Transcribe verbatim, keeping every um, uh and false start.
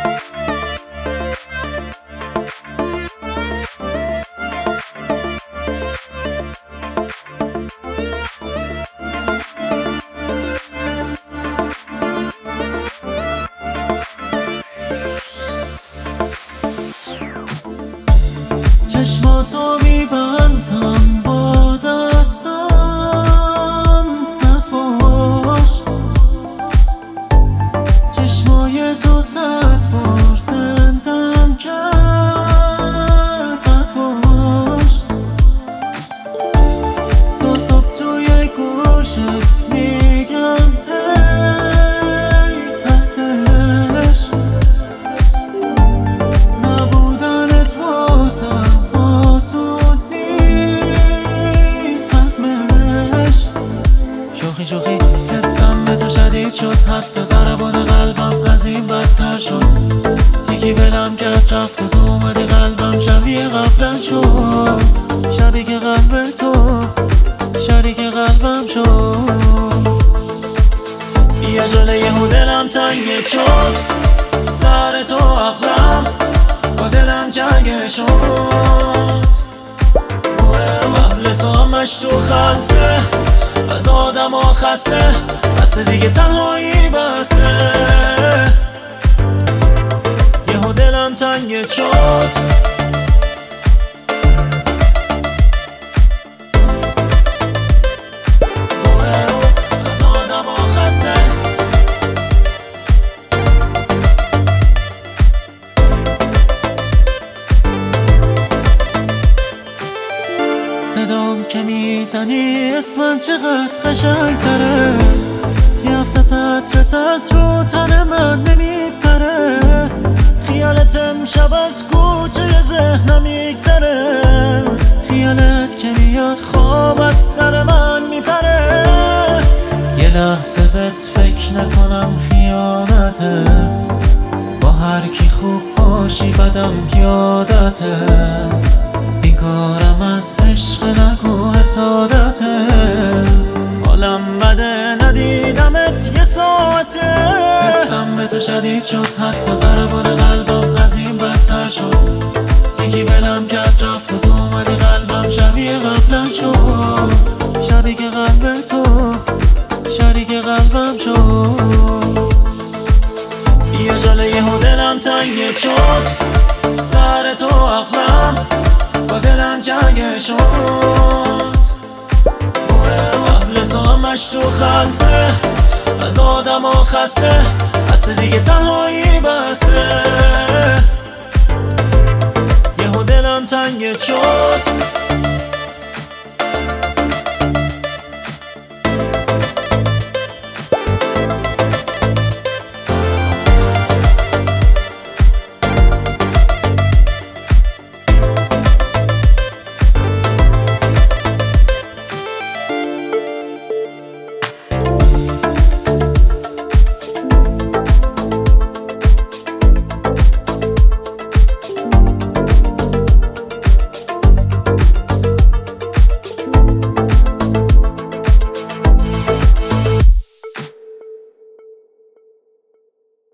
چشماتو میبندم با دستم، دست باش. چشمای تو صد بار زندم کرد، قد باش. تا صبح توی گوشت میگم ای ارزش نبودنت واسم آسون نیست، حتمش. شوخی شوخی حسم به تو شدید شد، حتی ضربان قلبم از این بدتر شد. یکی بلم کرد رفت و تو اومدی قلبم شبیه قبلم شد. شبیه که قلب تو شریک قلبم شد. یه جله یهو دلم تنگ شد، سر تو عقلم با دلم جنگ شد. قبل تو همش تو خلطه، از آدم ها خسته، بس دیگه تنهایی بسه. یهو دلم تنگ شد، از آدم ها خسته. صدام که میزنی اسمم چقدر قشنگ تره. یه هفته سطرت از رو تن من نمیپره. خیالت امشب از کوچه ذهنم میگذره. خیالت که میاد خواب از سر من میپره. یه لحظه بهت فکر نکنم خیانته. با هر کی خوب باشی بدم یادته. این کارم از عشق نگو حسادته. حالم بده ندیدمت یه ساعته. حسم به تو شدید شد، حتی ضربان قلبم از این بدتر شد. یکی بلم کرد رفت و تو اومدی قلبم شبیه قبلم شد. شبیه که قلب تو شریک قلبم شد. یه جله یهو دلم تنگ شد، سر تو عقلم با دلم جنگ شد. قبل تو همش تو خلطه، از آدم ها خسته، بس دیگه تنهایی بسه. یهو دلم تنگ شد.